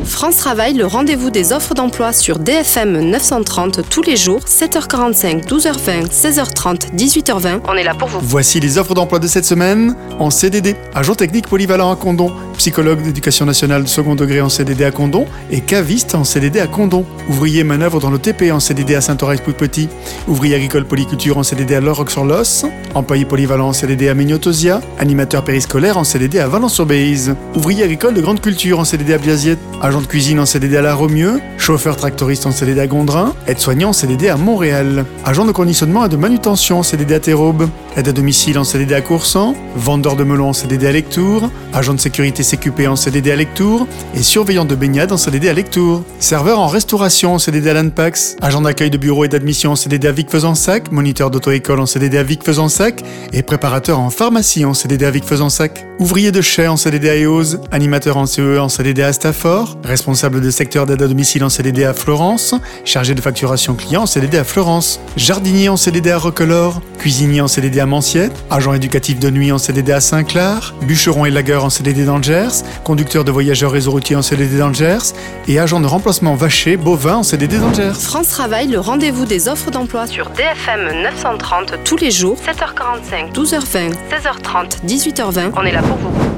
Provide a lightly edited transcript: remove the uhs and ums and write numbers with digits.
France Travail, le rendez-vous des offres d'emploi sur DFM 930 tous les jours, 7h45, 12h20, 16h30, 18h20. On est là pour vous. Voici les offres d'emploi de cette semaine en CDD. Agent technique polyvalent à Condom, psychologue d'éducation nationale second degré en CDD à Condom et caviste en CDD à Condom. Ouvrier manœuvre dans le TP en CDD à Saint-Horace-Plouc-Petit. Ouvrier agricole polyculture en CDD à Loroc-sur-Losse. Employé polyvalent en CDD à Mignotosia. Animateur périscolaire en CDD à Valence-sur-Béise. Ouvrier agricole de grande culture en CDD à Biaziette. Agent de cuisine en CDD à La Romieux. Chauffeur tractoriste en CDD à Gondrin. Aide-soignant en CDD à Montréal. Agent de conditionnement et de manutention en CDD à Terraube. Aide à domicile en CDD à Coursan. Vendeur de melons en CDD à Lectoure. Agent de sécurité CQP en CDD à Lectoure. Et surveillant de baignade en CDD à Lectoure. Serveur en restauration en CDD à l'Anpax. Agent d'accueil de bureau et d'admission en CDD à Vic-Fezensac. Moniteur d'auto-école en CDD à Vic-Fezensac. Et préparateur en pharmacie en CDD à Vic-Fezensac. Ouvrier de chai en CDD à Eauze. Animateur en CE en CDD à Stafford. Responsable de secteur d'aide à domicile en CDD à Florence. Chargé de facturation client en CDD à Florence. Jardinier en CDD à Roquelaure. Cuisinier en CDD à Manciette. Agent éducatif de nuit en CDD à Saint-Clar. Bûcheron et lagueur en CDD dans le Gers. Conducteur de voyageurs réseau routier en CDD dans le Gers. Et agent de remplacement vacher bovin en CDD dans le Gers. France Travail, le rendez-vous des offres d'emploi sur DFM 930 tous les jours, 7h45, 12h20, 16h30, 18h20. On est là pour vous.